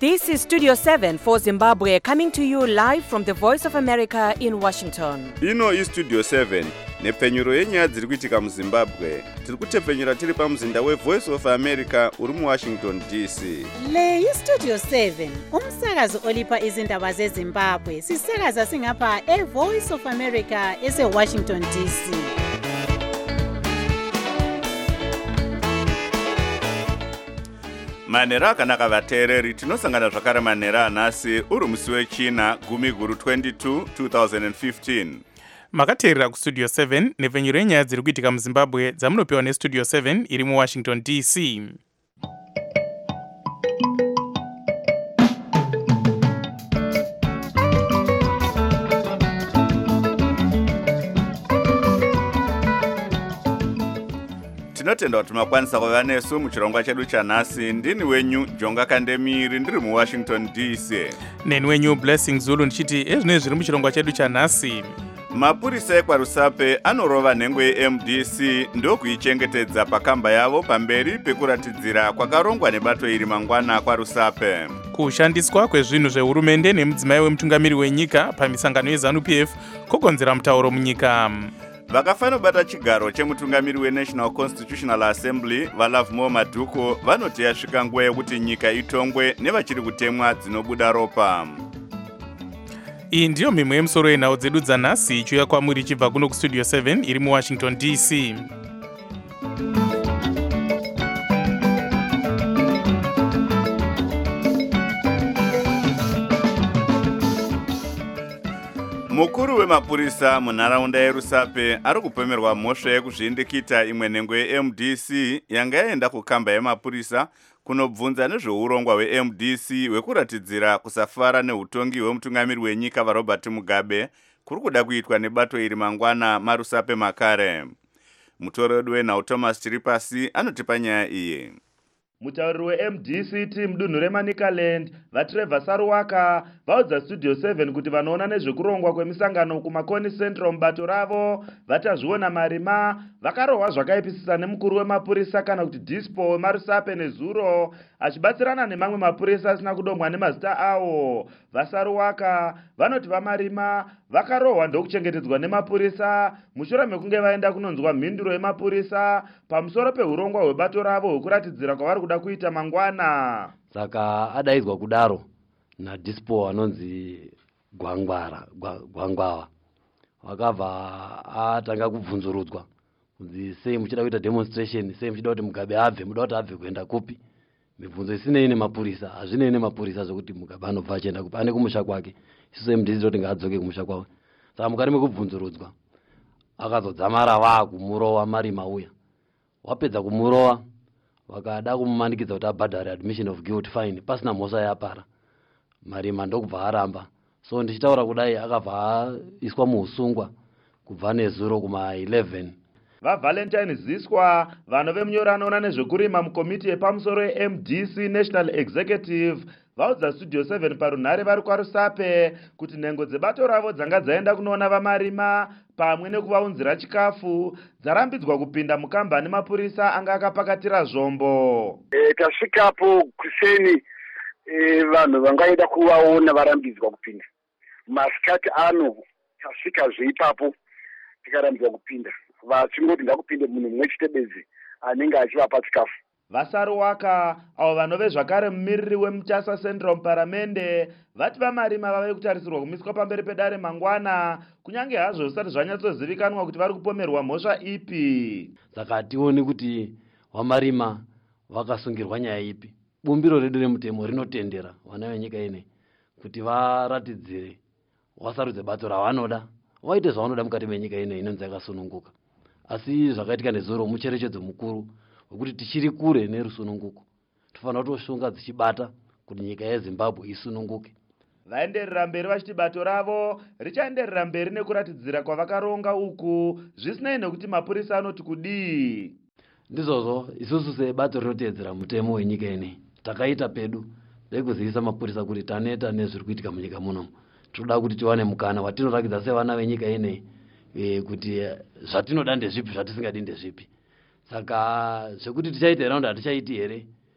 This is Studio 7 for Zimbabwe, coming to you live from the Voice of America in Washington. Ino is Studio 7, nepfenyuro yenyaya dziri kuitika muZimbabwe. Tiri kutepfenyura tiri pamuzinda weVoice of America uri muWashington DC. Le iStudio 7, umsakazo olipa izindaba zeZimbabwe. Sisakaza singapha eVoice of America eseWashington DC. Manera akanaka vateereri, tinosangana zvakare manera anhasi uri musi wechina gumi guru 22 2015. Makateerera kuStudio 7 nepfenyuro yenyaya dziri kuitika muZimbabwe dzamunopiwa neStudio 7 iri muWashington DC. Tinotenda kuti makwanisa kuva nesu muchirongwa chedu chanhasi. Ndini wenyu Jonga Kandemiri, ndiri muWashington DC. Neni wenyu Blessing Zulu ndichiti ezvinezvi zviri muchirongwa chedu chanhasi. Mapurisa ekwaRusape anorova nhengo yeMDC ndokuichengetedza pakamba yavo pamberi pekuratidzira kwakarongwa nebato iri mangwana kwaRusape. Kushandiswa kwezvinhu zvehurumende nemudzimai wemutungamiri wenyika pamisangano yeZANU-PF kokonzera mutauro munyika. Vakafanobata chigaro chemutungamiri weNational Constitutional Assembly vaLovemore Madhuku vanoti yasvika nguva yekuti nyika itongwe nevachiri kutemwa dzinobuda ropa. Iyi ndiyo mimwe yemusoro yenhau dzedu dzanhasi ichiuya kwamuri ichibva kuno kuStudio 7 iri muWashington DC. Mukuru wemapurisa munharaunda yeRusape ari kupomerwa mhosva yekuzvindikita imwe nhengo yeMDC yanga yaenda kukamba yemapurisa kunobvunza nezveurongwa hweMDC hwekuratidzira kusafara neutongi hwemutungamiri wenyika vaRobert Mugabe kuri kuda kuitwa nebato iri mangwana maRusape makare. Mutorodi wenhau Thomas Chiripasi anotipa nyaya iyi. Mutauriri weMDC team dunhu reManicaland vaTrevor Saruwaka vaudza Studio 7 kuti vanoona nezvekurongwa kwemisangano kuMakoni Central mubato ravo vachazviona marima. Vakarohwa zvakaipisisa nemukuru wemapurisa kana kuti Dispo weMarusape nezuro achibatsirana nemamwe mapurisa asina kudombwa nemazita awo. VaSaruwaka vanoti vamarima vakarohwa ndokuchengetedzwa nemapurisa mushure mekunge vaenda kunonzwa mhinduro yemapurisa pamusoro peurongwa hwebato ravo hwekuratidzira kwavari kuda kuita mangwana. Saka adaidzwa kudaro naDispo anonzi Gwangwawa. Vakabva atanga kubvunzurudzwa kunzi sei muchida kuita demonstration, sei muchida kuti Mugabe abve, muda kuti abve kuenda kupi. Mibvunzo isinei nemapurisa, hazvinei nemapurisa zvokuti Mugabe anobva achienda kupi, ane kumusha kwake. Isu MDC kuti ngaadzoke kumusha kwake. Saka mukati mekubvunzurudzwa akazodzamara vaakumurowa marima uya. Wapedza kumurowa vakada kumumanikidza kuti abhadhare admission of guilt fine pasina mhosva yapara. Marima ndokubva aramba. So ndichitaura kudai akabva aiswa muusungwa kubva nezuro kuma11. VaValentine Ziswa vanhu vemunyoro anoona nezvekurima mukomiti yepamusoro yeMDC National Executive vaudza Studio 7 parunhare vari kwaRusape kuti nhengo dzebato ravo dzanga dzaenda kunoona vamarima pamwe nekuvaunzira chikafu dzarambidzwa kupinda mukamba nemapurisa anga akapakatira zvombo. Tasvikapo kuseni vanhu vangaida kuvaona varambidzwa kupinda. Masikati ano tasvika zveipapo tikarambidzwa kupinda. Vachingoti ngakupinde munhu mumwe chitebedzi anenge achivapa chikafu. VaSaruwaka avo vanove zvakare mumiriri weMutasa Central muparamende vati vamarima vave kutarisirwa kumiswa pamberi pedare mangwana kunyange hazvo zvisati zvanyatsozivikanwa kuti vari kupomerwa mhosva ipi. Saka hationi kuti vamarima vakasungirwa nyaya ipi. Bumbiro redu remutemo rinotendera vana venyika ine kuti varatidzire vasarudze bato ravanoda, vaite zvavanoda mukati menyika ine inonzi yakasununguka. Asi zvakaitika nezuro mucherechedzo mukuru wekuti tichiri kure nerusununguko. Tofanira kutoshonga dzichibata kuti nyika yeZimbabwe isununguke. Vaenderera mberi vachiti bato ravo richaenderera mberi nekuratidzira kwavakaronga uku zvisinei nekuti mapurisa anoti kudii. Ndizvozvo isusu sebato rinoteedzera mutemo wenyika ine takaita pedu pekuzivisa mapurisa kuti taneta nezviri kuitika munyika muno. Toda kuti tiwane mukana watinorakidza sevana venyika ine kuti zvatinoda ndezvipi zvatisingadi ndezvipi. Saka zvekuti tichaita here kuti hatichaiti here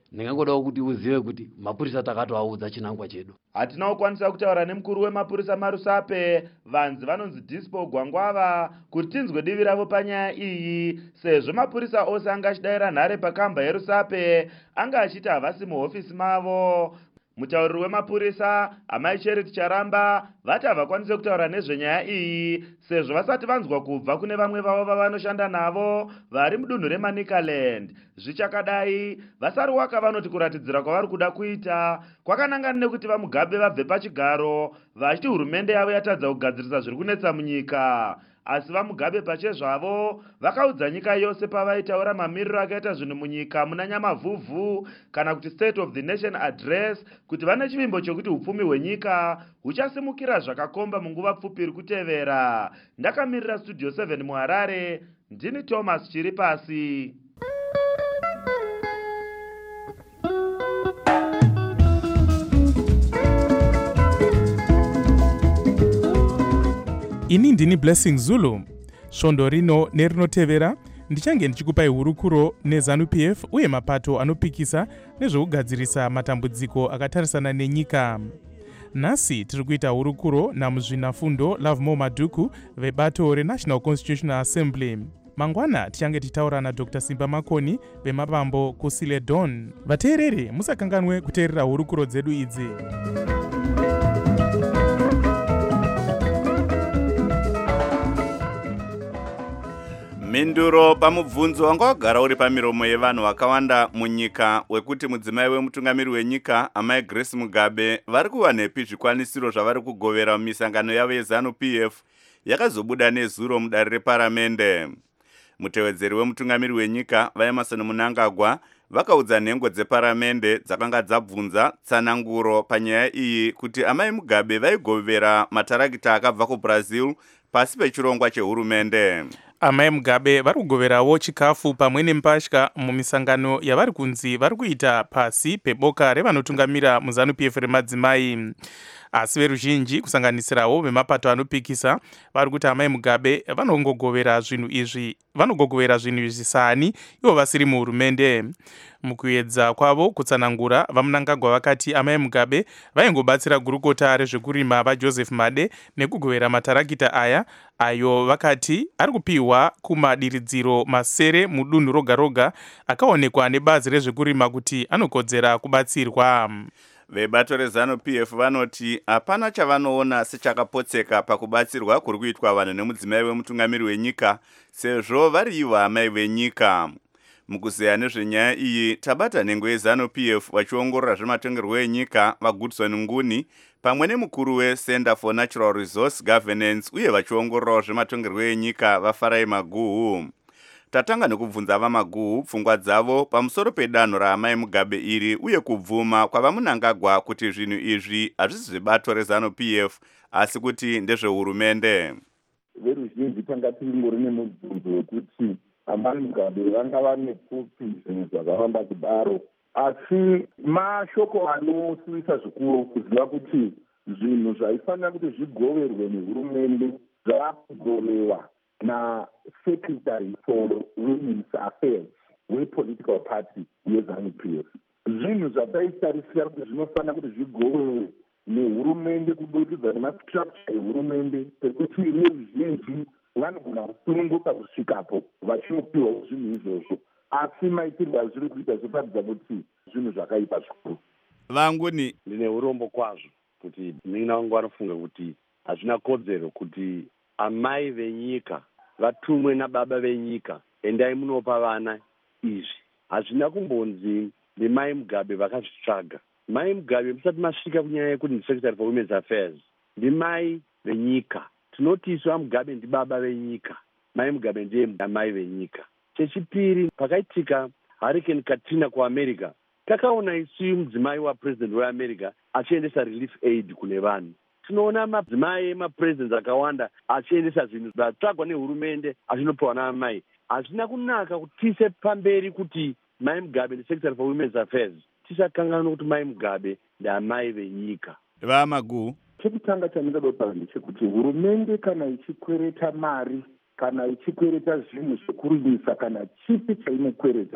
ndingangodawo kuti uzive kuti mapurisa takatoaudza chinangwa chedu. hatina kukwanisa kutaura nemukuru wemapurisa marusape vanzi vanonzi Dispo Gwangwava kuti tinzwe divi ravo panyaya iyi, sezvo mapurisa ose anga achidayira nhare pakamba yerusape anga achiti havasi muhofisi mavo. Mutauriri wemapurisa Amai Charity Charamba vati havakwanise kutaura nezvenyaya iyi sezvo vasati vanzwa kubva kune vamwe vavo vavanoshanda navo vari mudunhu reManicaland. Zvichakadai vasaruwaka vanoti kuratidzira kwavari kuda kuita kwakanangana nekuti vaMugabe vabve pachigaro vachiti hurumende yavo yatadza kugadzirisa zviri kunetsa munyika. Asi vaMugabe pachezvavo vakaudza nyika yose pavaitaura mamiriro akaita zvinhu munyika muna Nyamavhuvhu kana kuti State of the Nation Address kuti vane chivimbo chokuti upfumi hwenyika huchasimukira zvakakomba munguva pfupi iri kutevera. Ndakamirira Studio 7 muHarare, ndini Thomas Chiripasi. Ini ndini Blessing Zulu. Svondo rino nerinotevera ndichange ndichikupai hurukuro neZANU-PF uye mapato anopikisa nezvekugadzirisa matambudziko akatarisana nenyika. Nhasi tiri kuita hurukuro namuzvinafundo Lovemore Madhuku vebato reNational Constitutional Assembly. Mangwana tichange tichitaura naDr. Simba Makoni vemapambo kuSile Dawn. Vateereri musakanganwe kuteerera hurukuro dzedu idzi. Minduro pamubvunzo wanga wagara uri pamiromo yevanhu vakawanda munyika wekuti mudzimai wemutungamiri wenyika Amai Grace Mugabe vari kuva nepi zvikwanisiro zvavari kugovera mumisangano yavo yeZANU-PF yakazobuda nezuro mudare reparamende. Mutevedzeri wemutungamiri wenyika vaEmmerson Mnangagwa vakaudza nhengo dzeparamende dzakanga dzabvunza tsananguro panyaya iyi kuti Amai Mugabe vaigovera matarakita akabva kuBrazil pasi pechirongwa chehurumende. Amai Mugabe vari kugoverawo chikafu pamwe nempatya mumisangano yavari kunzi vari kuita pasi peboka revanotungamira muZANU-PF remadzimai. Asi veruzhinji kusanganisirawo vemapato anopikisa vari kuti Amai Mugabe vanongogovera zvinhu izvi sani ivo vasiri muhurumende. Mukuedza kwavo kutsanangura, vaMnangagwa vakati Amai Mugabe vaingobatsira gurukota rezvekurima vaJoseph Made nekugovera matarakita aya ayo vakati ari kupiwa kumadiridziro masere mudunhu roga roga akaonekwa nebazi rezvekurima kuti anokodzera kubatsirwa. Vebato reZANU-PF vanoti hapana chavanoona sechakapotseka pakubatsirwa kuri kuitwa vanhu nemudzimai wemutungamiri wenyika sezvo vari ivo amai venyika. Mukuzeya nezvenyaya iyi tabata nhengo yeZANU-PF vachiongorora zvematongerwo enyika vaGoodson Nguni pamwe nemukuru weCenter for Natural Resource Governance uye vachiongororawo zvematongerwo enyika vaFarai Maguhu. Tatanga nekubvunza vaMaguhu pfungwa dzavo pamusoro pedanho raAmai Mugabe iri uye kubvuma kwavaMnangagwa kuti zvinhu izvi hazvisi zvebato reZANU-PF asi kuti ndezvehurumende. Veruzhinji tanga tingori nemubvunzo wekuti Amai Mugabe vanga vane pfupi zvinhu zvakawanda kudaro, asi mashoko anosivisa zvikuru kuziva kuti zvinhu zvaifanira kuti zvigoverwe nehurumende zvaakugoverwa naSecretary for Women's Affairs wePolitical Party yeZANU-PF. Zvinhu zvataitarisira kuti zvinofanira kuti zvigoverwe nehurumende kubudikidza nemastructure ehurumende pekuti veruzhinji vanogona kusununguka kusvikapo vachinopiwa zvinhu izvozvo, asi maitirwo azviri kuita zvotaridza kuti zvinhu zvakaipa zvikuru. Vanguni ndine urombo kwazvo kuti nina wangu vanofunga kuti hazvina kodzero kuti amai venyika vatumwe nababa venyika endai munopa vana izvi. Hazvina kumbonzi nemai Mugabe vakazvitsvaga. Mai Mugabe musati masvika kunyaya yekuti ndiSecretary for Women's Affairs ndimai venyika. Tinoti isu vaMugabe ndibaba venyika, Mai Mugabe ndiye amai venyika. Chechipiri, pakaitika Hurricane Katrina kuAmerica, takaona isu mudzimai waPresident weAmerica achiendesa relief aid kune vanhu. Tinoona madzimai emapresidents akawanda achiendesa zvinhu zvatsvagwa nehurumende achinopiwa naamai. Hazvina kunaka kuti tise pamberi kuti Mai Mugabe ndiSecretary for Women's Affairs tisakanganwa kuti Mai Mugabe ndaamai venyika. vaMaguhu Chekutanga chandinoda kutaura ndechekuti hurumende kana ichikwereta mari kana ichikwereta zvinhu zvekurimisa kana chipi chainokwereta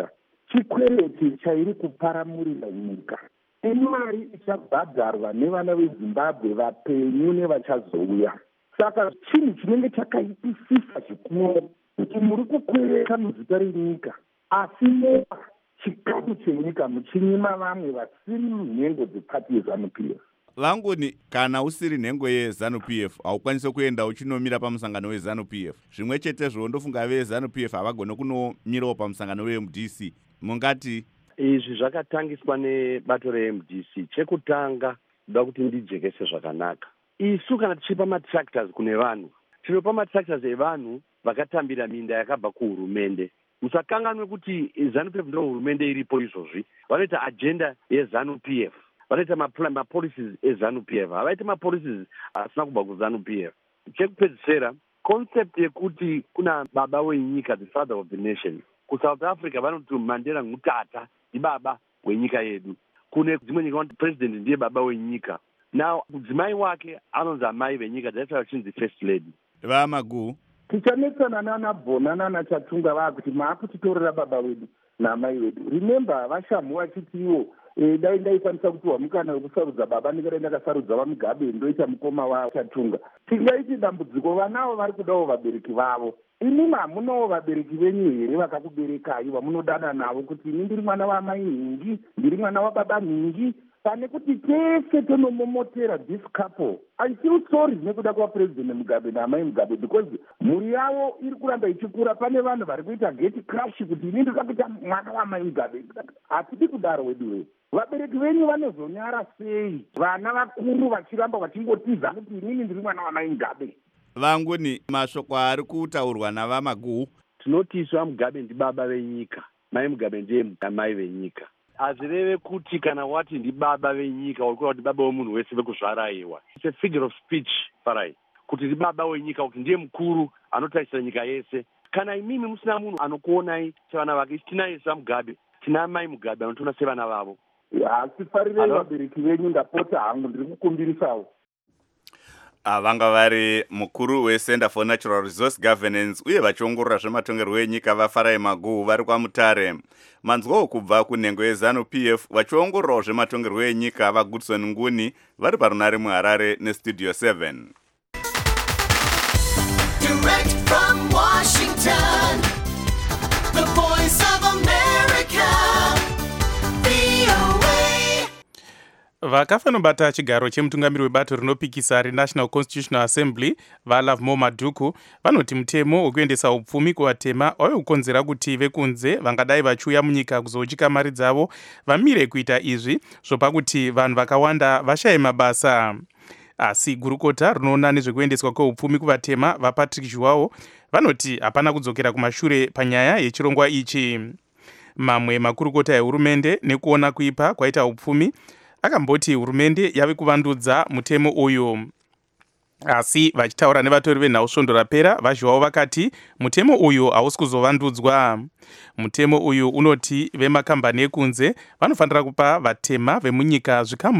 chikwereti chairi kuparamurira nyika. Imari ichabhadharwa nevana vezimbabwe vapenyu nevachazouya. Saka chinhu chinenge chakaipisisa zvikuru kuti muri kukwereta muzita renyika, asi mopa chikamu chenyika muchinyima vamwe vasiri munhengo dzepati yeZANU-PF. Vangoni, kana usiri nhengo yeZANU-PF haukwanisi kuenda uchinomira pamusangano weZANU-PF. Zvimwe chetezvo ndofunga veZANU-PF havagone kunomirawo pamusangano weMDC. Mungati izvi zvakatangiswa nebato reMDC. Chekutanga ndoda kuti ndijekese zvakanaka. Isu kana tichipa matractors kune vanhu, tinopa matractors evanhu vakatambira minda yakabva kuhurumende. Musakanganwe kuti ZANU-PF ndo hurumende iripo izvozvi. Vanoita agenda yeZANU-PF, vanoita mapolicies eZANU-PF, havaiti mapolicies asina kubva kuZANU-PF. Chekupedzisira, concept yekuti kuna baba wenyika, the father of the nation. KuSouth Africa vanoti Mandela ngutata, ibaba wenyika yedu. Kune dzimwe nyika vanoti president ndiye baba wenyika. Now mudzimai wake anonzi amai venyika, that's why she's the first lady. VaMagu, tichanetsana naNabhona naNachatunga vakuti maakutitorera baba vedu namai vedu. Remember vashamu vachiti ivo dai ndaikwanisa kupiwa mukana wekusarudza baba ndikadai ndakasarudza vaMugabe ndoita mukoma waChatunga. Tingaiti dambudziko vanavo vari kudawo vabereki vavo. Inimi hamunawo vabereki venyu here vakakuberekai vamunodana navo kuti ini ndiri mwana wamai nhingi, ndiri mwana wababa nhingi, pane kuti tese tonomomotera this couple. I feel sorry nekuda kwaPresident Mugabe naamai Mugabe because mhuri yavo iri kuramba ichikura. Pane vanhu vari kuita geti crash kuti ini ndiri kuita mwana wamai Mugabe. Hatidi kudaro wedu we. Vabereki venyu vanozonyara sei vana vakuru vachiramba vachingotiza kuti inini ndiri mwana wamai Mugabe? Vangoni, mashoko ari kutaurwa navaMagu. Tinoti isu vaMugabe ndibaba venyika, mai Mugabe ndiye mai venyika. Hazvireve kuti kana wati ndibaba venyika uri kuti baba wemunhu wese vekuzvaraiwa. It's a figure of speech farai. Kuti ndibaba wenyika kuti ndiye mukuru anotarisira nyika yese. Kana imimi musina munhu anokuonai sevana vake, tinaye vaMugabe, tina mai Mugabe anotiona sevana vavo. Hasifarirei vabereki venyu, ndapota hangu ndiri kukumbirisawo. Vanga vari mukuru weCenter for Natural Resource Governance uye vachiongorora zvematongerwo enyika vaFarai Magu vari kwaMutare. Manzwawo kubva kunhengo yeZANU-PF vachiongororawo zvematongerwo enyika vaGoodson Nguni vari parunare muHarare neStudio 7. Direct from Washington, the voice of America, VOA. Vakafanobata chigaro chemutungamiri webato rinopikisa reNational Constitutional Assembly vaLovemore Maduku vanoti mutemo wekuendesa upfumi kuvatema wave kukonzera kuti vekunze vangadai vachiuya munyika kuzochika mari dzavo vamire kuita izvi zvopa kuti vanhu vakawanda vashaye mabasa. Asi gurukota rinoona nezvekuendeswa kweupfumi kuvatema vaPatrick Zhuwao vanoti hapana kudzokera kumashure panyaya yechirongwa ichi. Mamwe makurukota ehurumende nekuona kuipa kwaita upfumi akamboti hurumende yave kuvandudza mutemo uyu. Asi vachitaura nevatori venhausondo rapera vaZhuwao vakati mutemo uyu hausi kuzovandudzwa. Mutemo uyu unoti vemakambani ekunze vanofanira kupa vatema vemunyika zvikamu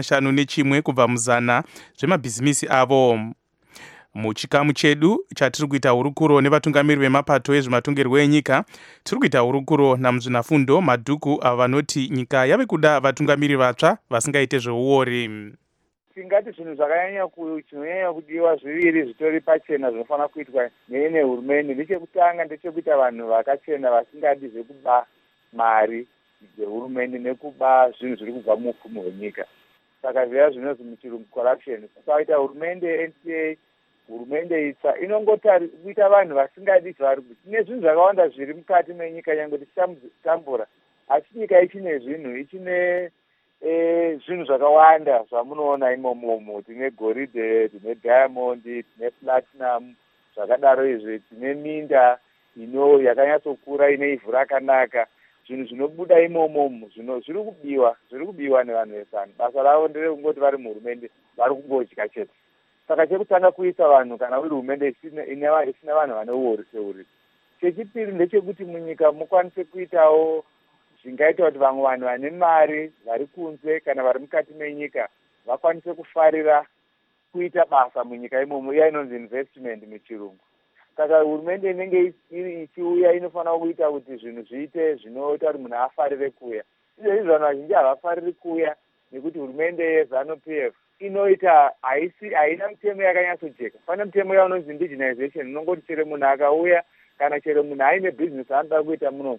50 kubva muzana zvemabhizimisi avo. Muchikamu chedu chatiri kuita hurukuro nevatungamiri vemapato ezvematongerwo enyika, tiri kuita hurukuro namuzvinafundo Maduku ava vanoti nyika yave kuda vatungamiri vatsva vasingaite zveuori. Tingati zvinhu zvakanyanya kudiwa zviviri zvitori pachena zvinofanira kuitwa nehurumende. Nechekutanga ndechekuita vanhu vakachena vasingadi zvekuba mari dzehurumende nekuba zvinhu zviri kubva muupfumi hwenyika. Saka zviya zvinonzi muchirungu corruption. Saka hurumende NCA, hurumende itsva inongotari kuita vanhu vasingadi zvari kuti tine zvinhu zvakawanda zviri mukati menyika yangu tichitambura. Asi nyika ichine zvinhu, ichine zvinhu zvakawanda zvamunoona imomo. Tine goridhe, tine diamond, tine platinum, zvakadaro izvi. Tine minda yakanyatsokura ine ivhu rakanaka. Zvinhu zvinobuda imomo zviri kubiwa nevanhu vesanu. Basa ravo nderekungoti vari muhurumende vari kungodya chete. Saka chekutanga kuisa vanhu kana uri hurumende isina vanhu vane uori seuri. Chechipiri ndechekuti munyika mukwanise kuitawo zvingaita kuti vamwe vanhu vane mari vari kunze kana vari mukati menyika vakwanise kufarira kuita basa munyika imomo, iya inonzi investment muchirungu. saka hurumende inenge ichiuya inofanira kuita kuti zvinhu zviite zvinoita kuti munhu afarire kuuya. Izvezvi vanhu vazhinji havafariri kuuya nekuti hurumende yeZANU-PF inoita haina mitemo yakanyatsojeka. Pane mitemo yaunonzi indigenization inongoti chero munhu akauya kana chero munhu aine bhizinesi anoda kuita munomu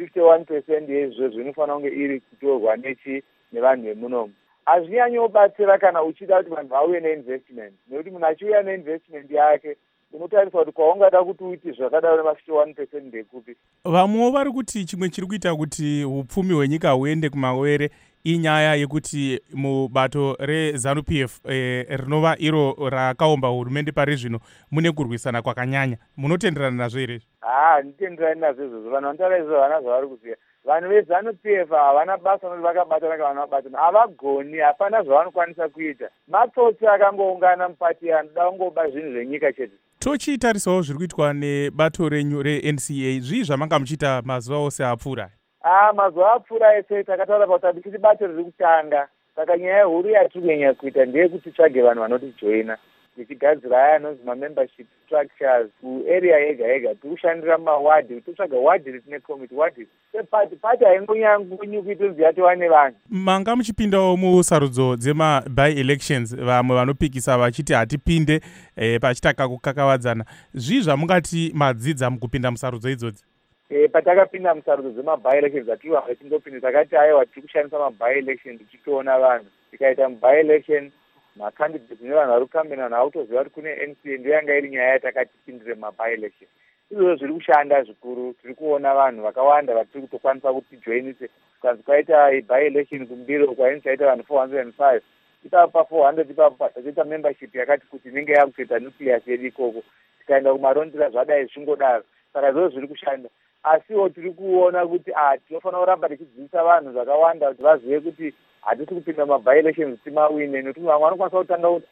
51% yezvozvo inofanira kunge iri kutorwa nevanhu vemunomu. Hazvinyanyobatsira kana uchida kuti vanhu vauye neinvestment, nekuti munhu achiuya neinvestment yake unotarisa kuti kwaungada kuti uiti zvakadaro nema51% ndekupi. Vamwewo vari kuti chimwe chiri kuita kuti upfumi hwenyika huende kumawere inyaya yekuti mubato reZANU-PF rinova iro rakaomba hurumende pari zvino mune kurwisana kwakanyanya. Munotenderana nazvo here? Nditenderani nazvo izvozvo. Vanhu vanotaura izvozvo havana zvavari kuziva. Vanhu veZANU-PF havana basa noti vakabatana kana vanobatana. Havagoni, hapana zvavanokwanisa kuita. Matsotsi akangoungana mupati anoda kungoba zvinhu zvenyika chete. Tochitarisawo zviri kuitwa nebato renyu reNCA, zvii zvamanga muchiita mazuva ose apfuura? Mazuva apfuura ese takataura pakuti tichiti bato riri kutanga. Saka nyaya huru yatiri kunyanya kuita ndeyekuti tsvage vanhu vanotijoina. Tichigadzira aya anonzi membership structures kuarea yega yega. Tiri kushandira mawadhi, totsvaga wadhi ritine committee wadhi. Pati haingonyangunyi kuita kuti yatova nevanhu. Manga muchipindawo musarudzo dzema-by-elections, vamwe vanopikisa vachiti hatipinde pachitaka kukakavadzana. Zvii zvamungati madzidza mukupinda musarudzo idzodzi? Patakapinda musarudzo dzema-by-elections atiri vamwe tindopinda takati aiwa tiri kushandisa ma-by-elections tichitoona vanhu. Tikaita mu-by-election macandidates nevanhu vari kukambina vanhu hautoziva kuti kune NCA ndiyo yanga iri nyaya yatakati tipindire ma-by-election. Izvozvo zviri kushanda zvikuru, tiri kuona vanhu vakawanda vatiri kutokwanisa kuti tijoinise. Kukanzi kwaita by-election kumbiro kwainzi chaita vanhu 405. Ipapo pa400 ipapo tachiita membership yakati kuti inenge yakutoita nucleus yedu ikoko. Tikaenda kumarondera zvadai zvichingodaro. Saka izvozvo zviri kushanda. Asiwo tiri kuona kuti tinofanira kuramba tichidzidzisa vanhu zvakawanda kuti vazive kuti hatisi kupinda ma-by-elections timawine, nekuti vamwe vanokwanisa kutanga kuti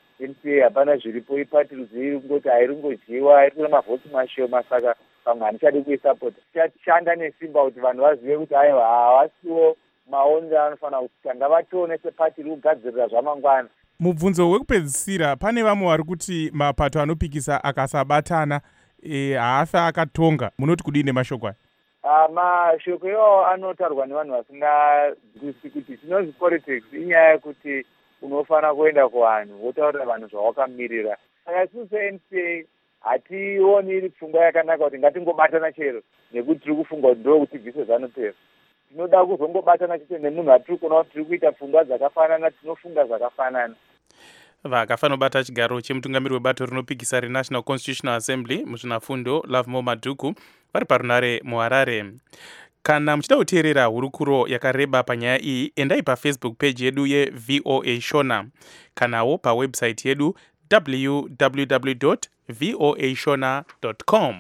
NCA hapana zviripo ipatiridziri kungoti hairingodyiwa irikuna mavhoti mashoma, saka vamwe hanichadi kuisapota. Tichashanda nesimba kuti vanhu vazive kuti aiwa havasiwo maonero anofanira kutanga vatione sepati iri kugadzirira zvamangwana. Mubvunzo wekupedzisira, pane vamwe vari kuti mapato anopikisa akasabatana haafi akatonga. Munoti kudii nemashoko aya? Mashoko iwawo anotarwa nevanhu vasinganzwisisi kuti chinonzi politics inyaya yekuti unofanira kuenda kuvanhu wotaurira vanhu zvawakamirira. Saka isusu seNCA hationi iri pfungwa yakanaka kuti ngatingobatana chero nekuti tiri kufunga kuti ndo kuti tibvise ZANU-PF. Tinoda kuzongobatana chete nemunhu atiri kuona kuti tiri kuita pfungwa dzakafanana, tinofunga zvakafanana. Vakafanira kubata chigaro chemutungamiri webato rinopikisa reNational Constitutional Assembly muzvinafundo Lovemore Madhuku vari parunare muHarare. Kana muchida kuteerera hurukuro yakareba panyaya iyi, endai paFacebook page yedu yeVOA Shona, kanawo pawebsite yedu www.voashona.com.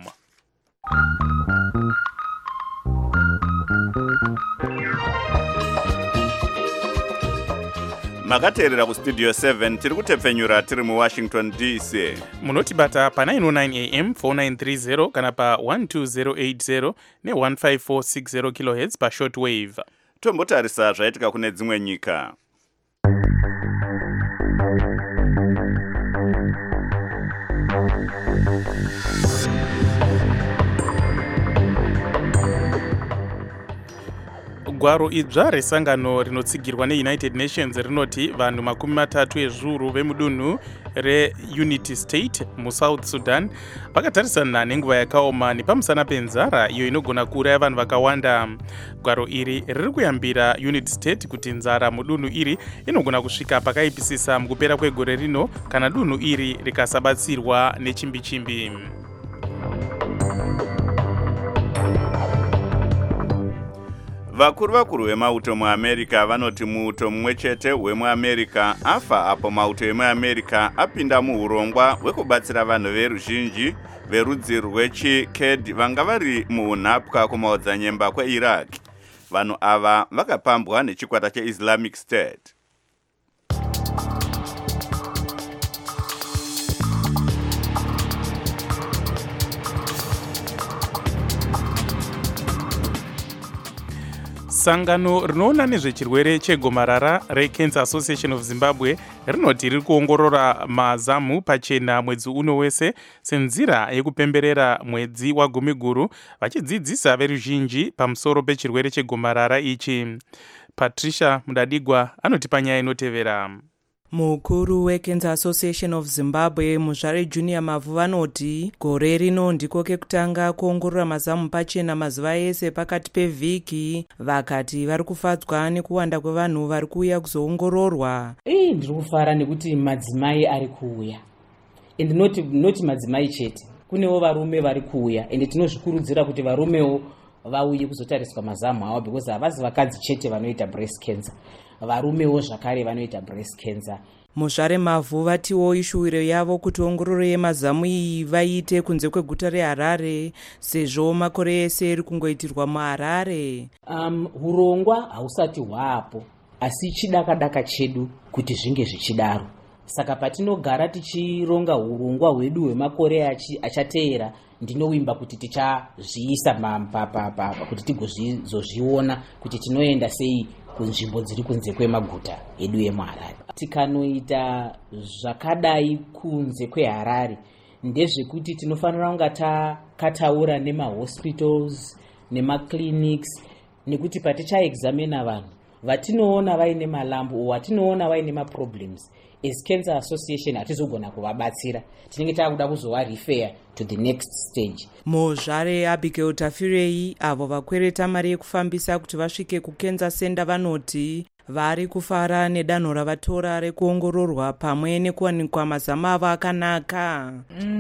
Makateerera kustudio 7 tiri kutepfenyura tiri muWashington DC. Munotibata pa 909 AM 4930 kana pa 12080 ne15460 kHz pa shortwave. Tombotarisa zvaitika kune dzimwe nyika. Gwaro idzva resangano rinotsigirwa neUnited Nations rinoti vanhu 30 vezviuru vemudunhu reUnity State muSouth Sudan vakatarisana nenguva yakaoma nepamusana penzara iyo inogona kuuraya vanhu vakawanda. Gwaro iri riri kuyambira Unity State kuti nzara mudunhu iri inogona kusvika pakaipisisa mukupera kwegore rino kana dunhu iri rikasabatsirwa nechimbi-chimbi. Vakuru vemauto muAmerica vanoti muuto mumwe chete wemuAmerica afa apo mauto emuAmerica apinda muurongwa hwekubatsira vanhu veruzhinji verudzi rwechiKurd vanga vari muunhapwa kumaodzanyemba kweIraq. Vanhu ava vakapambwa nechikwata cheIslamic State. sangano rinoona nezvechirwere chegomarara reCancer Association of Zimbabwe rinoti riri kuongorora mazamu pachena mwedzi uno wese senzira yekupemberera mwedzi wagumiguru, vachidzidzisa veruzhinji pamusoro pechirwere chegomarara ichi. Patricia Mudadigwa anotipa nyaya inotevera. Mukuru weCancer Association of Zimbabwe Muzvare Junior Mavu vanoti gore rino ndiko kekutanga kuongorora mazamu pachena mazuva ese pakati pevhiki. Vakati vari kufadzwa nekuwanda kwevanhu vari kuuya kuzoongororwa. Ndiri kufara nekuti madzimai ari kuuya, and noti madzimai chete, kunewo varume vari kuuya, and tinozvikurudzira kuti varumewo vauye kuzotariswa mazamu avo, because havazi vakadzi chete vanoita breast cancer, varumewo zvakare vanoita breast cancer. Muzvare Mavu vatiwo ishuwiro yavo kuti ongororo yemazamu iyi vaite kunze kweguta reHarare, sezvo makore ese iri kungoitirwa muHarare. Urongwa hausati hwapo, asi chidaka-daka chedu kuti zvinge zvichidaro. Saka patinogara tichironga urongwa hwedu hwemakore achateera, ndinovimba kuti tichazviisa kuti tigozviona kuti tinoenda sei kunzvimbo dziri kunze kwemaguta edu emuHarare. Tikanoita zvakadai kunze kweHarare, ndezvekuti tinofanira kunga takataura nemahospitals nemaclinics, nekuti patichaexamina vanhu vatinoona vaine malambu o vatinoona vaine maproblems, as Cancer Association hatizogona kuvabatsira, tinenge takuda kuzovarifeya to the next stage. Muzvare Abigail Tafirei avo vakwereta mari yekufambisa kuti vasvike kuCancer Center vanoti vari kufara nedanho ravatora rekuongororwa pamwe nekuwanikwa mazamu avo akanaka.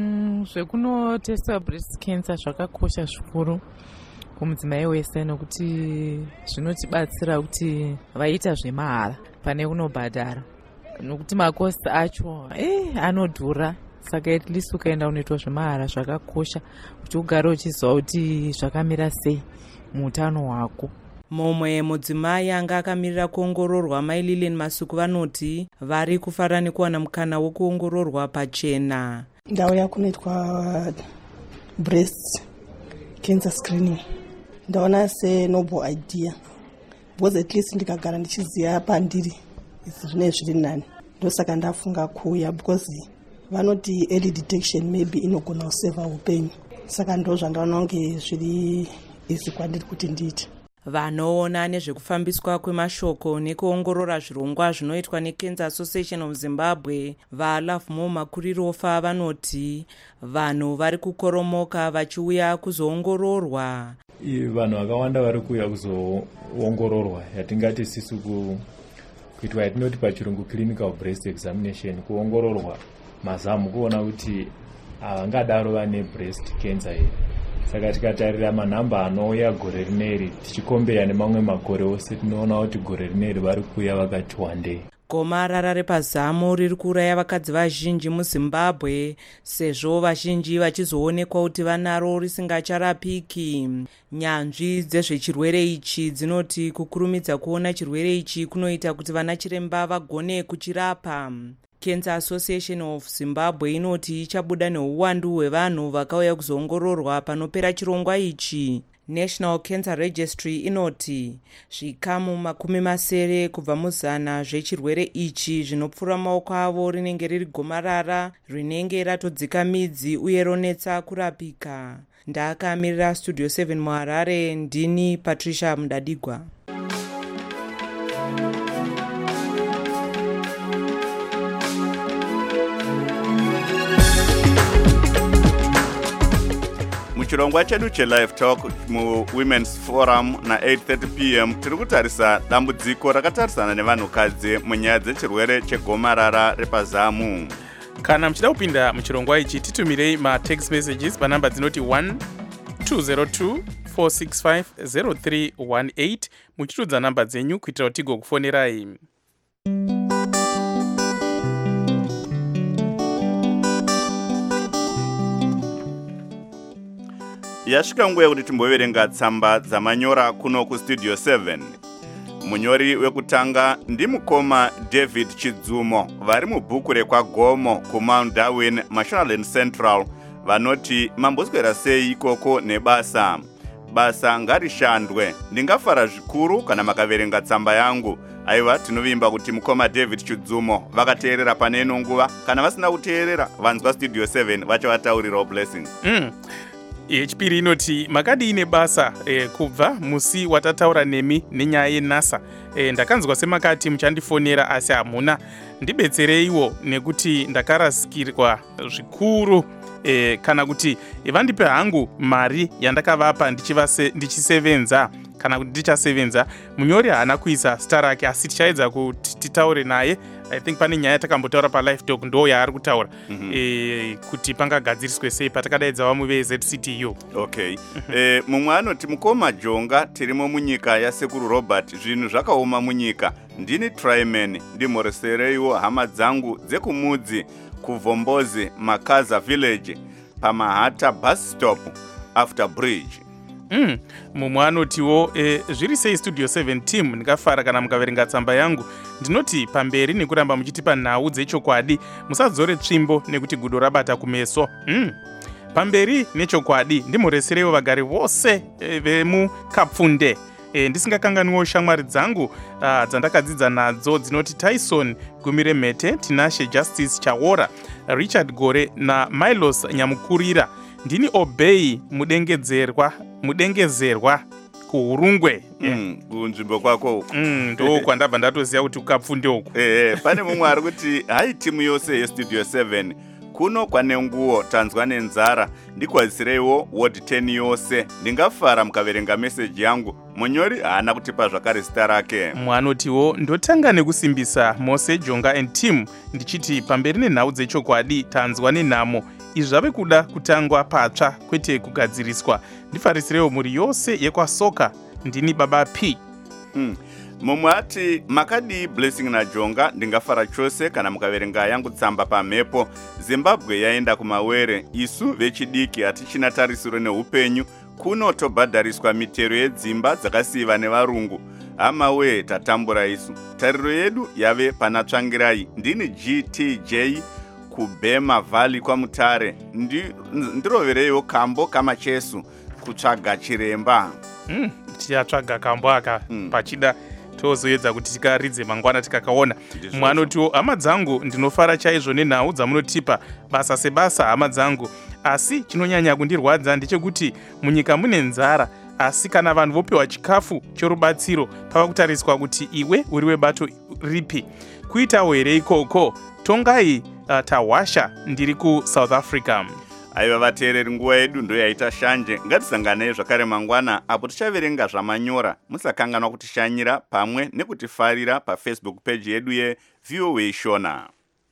Zvekunotesta breast cancer zvakakosha zvikuru kumudzimai wese, nokuti zvinotibatsira kuti vaita zvemahara pane kunobhadhara, nokuti makosti acho anodhura. Saka at least ukaenda unoitwa zvemahara zvakakosha kuti ugare uchiziva kuti zvakamira sei muutano hwako. Mumwe mudzimai anga akamirira kuongororwa, Mai Lilian Masuku, vanoti vari kufara nekuwana mukana wekuongororwa pachena. Ndauya kunoitwa breast cancer screening, ndaona senoble idea, because at least ndikagara ndichiziva pandiri zvinenge zviri nani, ndosaka ndafunga kuuya, because vanoti early detection maybe inogona kuseva upenyu. Saka ndo zvandaona kunge zviri easy kwandiri kuti ndiite. Vanoona nezvekufambiswa kwemashoko nekuongorora zvirongwa zvinoitwa neCancer Association of Zimbabwe, vaLoveMore Makurirofa, vanoti vanhu vari kukoromoka vachiuya kuzoongororwa. Vanhu vakawanda vari kuuya kuzoongororwa, yatingati sisi kuitwa yatinoti pachirungu clinical breast examination, kuongororwa mazamu kuona kuti havangadaro vane breast cancer here. Saka tikatarira manhamba anouya gore rineri tichikombeya nemamwe makore ose, tinoona kuti gore rineri vari kuuya vakati wandei. Gomarara repazamu riri kuuraya vakadzi vazhinji muZimbabwe, sezvo vazhinji vachizoonekwa kuti vanaro risingacharapiki. Nyanzvi dzezvechirwere ichi dzinoti kukurumidza kuona chirwere ichi kunoita kuti vana chiremba vagone kuchirapa. Cancer Association of Zimbabwe inoti ichabuda neuwandu hwevanhu vakauya kuzoongororwa panopera chirongwa ichi. National Cancer Registry inoti zvikamu 70 kubva muzana zvechirwere ichi zvinopfura maoko avo rinenge riri gomarara rinenge ratodzika midzi uye ronetsa kurapika. Ndakamirira Studio 7 muHarare, ndini Patricia Mudadigwa. Muchirongwa chedu chelive talk muWomen's Forum na 8:30 p.m. tiri kutarisa dambudziko rakatarisana nevanhukadzi munyaya dzechirwere chegomarara repazamu. Kana muchida kupinda muchirongwa ichi, titumirei matext messages panhamba dzinoti 1202 465 0318 muchitudza namba dzenyu kuitira kuti tigokufonerai. Yasvika nguva yekuti timboverenga tsamba dzamanyora kuno kustudio 7. Munyori wekutanga ndimukoma David Chidzumo, vari mubhuku rekwaGomo kuMount Darwin, Mashonaland Central, vanoti mamboswera sei ikoko nebasa. basa ngarishandwe. Ndingafara zvikuru kana makaverenga tsamba yangu. Aiva tinovimba kuti mukoma David Chudzumo vakateerera pane ino nguva, kana vasina kuteerera vanzwa Studio 7 vachavataurirawo Blessing. Yechipiri inoti makadini basa kubva musi watataura nemi nenyaya yenasa. Ndakanzwa semakati muchandifonera asi hamuna. Ndibetsereiwo nekuti ndakarasikirwa zvikuru. Kana kuti vandipe hangu mari yandakavapa ndichisevenza kana kuti ndichasevenza. Munyori haana kuisa star rake asi tichaedza kuti titaure naye. I think pane nyaya takambotaura pa live talk ndo yaari kutaura kuti pangagadziriswe sei patakadaidza vamwe veZCTU. Okay. Mumwe anoti mukoma Jonga tirimo munyika yasekuru Robert zvinhu zvakaoma munyika. Ndini Tryman ndimhoresereiwo hama dzangu dzekumudzi kuVombozi Makaza village pamahata bus stop after bridge. Mumwe anotiwo zviri sei Studio 7 team ndikafara kana mukaverenga tsamba yangu. Ndinoti pamberi nekuramba muchitipa nhau dzechokwadi musadzore tsvimbo nekuti gudo rabata kumeso. Pamberi nechokwadi ndimhoresereiwo vagari vose vemukapfunde. Ndisingakanganiwo shamwari dzangu dzandakadzidza nadzo dzinoti Tyson Gumire Mete, Tinashe Justice Chaora, Richard Gore naMilos Nyamukurira. Ndini Obey mudengezerwa kuhurungwe. Kunzvimbo kwako. Ndo kwandabva ndatoziva kuti ukapfunde uko. Pane mumwe ari kuti hai timu yose yeStudio 7 kuno kwanenguwo tanzwa nenzara ndikwazisireiwo ward 10 yose. Ndingafara mukaverenga meseji yangu. Munyori haana kutipa zvakare zita rake. Mwanotiwo ndotanga nekusimbisa Mose Jonga and team ndichiti pamberi nenhau dzechokwadi tanzwa nenhamo. Izvi zvave kuda kutangwa patsva kwete kugadziriswa. Ndifarisirewo muri yose yekwasoka. Ndini Baba P. Mumwe ati makadi Blessing naJonga ndingafara chose kana mukaverenga yangu tsamba pamhepo. Zimbabwe yaenda kumawere, isu vechidiki hatichina tarisiro neupenyu. Kuno tobhadhariswa mitero yedzimba dzakasiva nevarungu. Hamawe tatambura isu. Tariro yedu yave pana Tsvangirai. Ndini GTJ kuBhema Valley kwaMutare. Ndirovereiwo kambo kamachesu kutsvaga chiremba. Tichatsvaga kambo aka pachida tozoedza kuti tikaridze mangwana tikakaona. Mwanotiwo hama dzangu ndinofara chaizvo nenhau dzamunotipa basa sebasa hama dzangu. Asi chinonyanya kundirwadza ndechekuti munyika mune nzara, asi kana vanhu vopiwa chikafu chorubatsiro pava kutariswa kuti iwe uri webato ripi. Kuitawo here ikoko tongai tahwasha ndiri kuSouth Africa. Aiva vateereri nguva yedu ndo yaita shanje. Ngatisanganei zvakare mangwana apo tichaverenga zvamanyora. Musakanganwa kutishanyira pamwe nekutifarira paFacebook page yedu yeVOA Shona.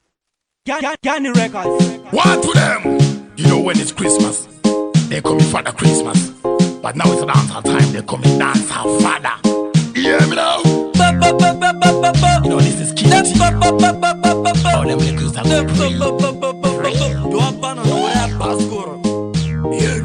Gani Records. What to them? You know when it's Christmas, they call me Father Christmas. But now it's dancehall time, they call me Dancehall Father. You hear me now? You know this is Kitty. All them liquors are real. You have fun on the way up, Pascor. Yeah,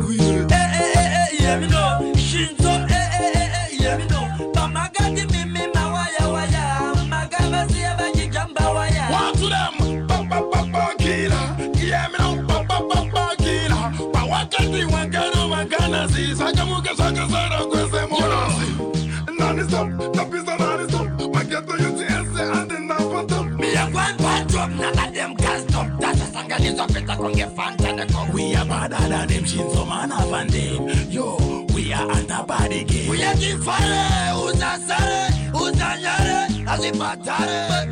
me know. Shinzo, yeah, me know. Pamagati mimi mawaya waya. Magama siya baji jamba waya. What to them? Killer. Yeah, me know. Killer. Pawakati wakana si. Sakamuka sakasara kwese monasi. Nani stop. Tapisa nani stop. Mageto yuti ese ande na photo. Me a one drop. None of them can stop. That's a sanganizo peta konge fanta ne kong. We are better than them Shinzo man and them. Yo, we are under body game. We are kifare, uzasare, uzanyare, azipatare.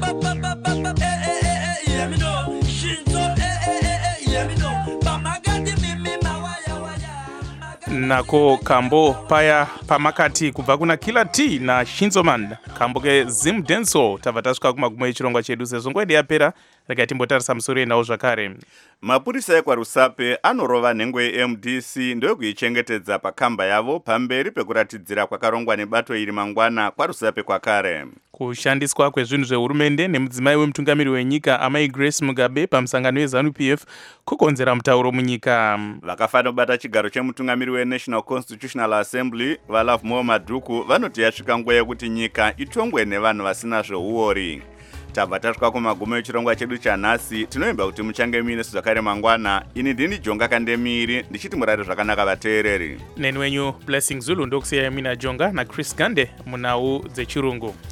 Yeah, me know. Shinzo, yeah, me know. Pamagati mimi mawaya waya. Nako kambo paya pamakati kubva kuna Killer T na Shinzoman. Kambo ke Zim Denso tabva tasvika kumagumo echirongwa chedu sezvo nguva yapera. Rega timbotarisa musoro nawo zvakare. Mapurisa ekwaRusape anorova nhengo yeMDC ndokuichengetedza pakamba yavo pamberi pekuratidzira kwakarongwa nebato iri mangwana kwaRusape kwakare. Kushandiswa kwezvinhu zvehurumende nemudzimai wemutungamiri wenyika Amai Grace Mugabe pamusangano weZANU-PF kukonzera mutauro munyika. Vakafanira kubata chigaro chemutungamiri weNational Constitutional Assembly vaLove Mohamed Duku vanoti yasvika nguva yekuti nyika itongwe nevanhu vasina zveuori. tabva tasvika kumagumo echirongwa chedu chanhasi. Tinoimba kuti muchange muine zvakare mangwana. Ini ndini Jonga Kandemiri ndichiti murare zvakanaka vateereri. Neni wenyu Blessing Zulu ndokusiyai mina Jonga na Chris Gande munhau dzechirungu.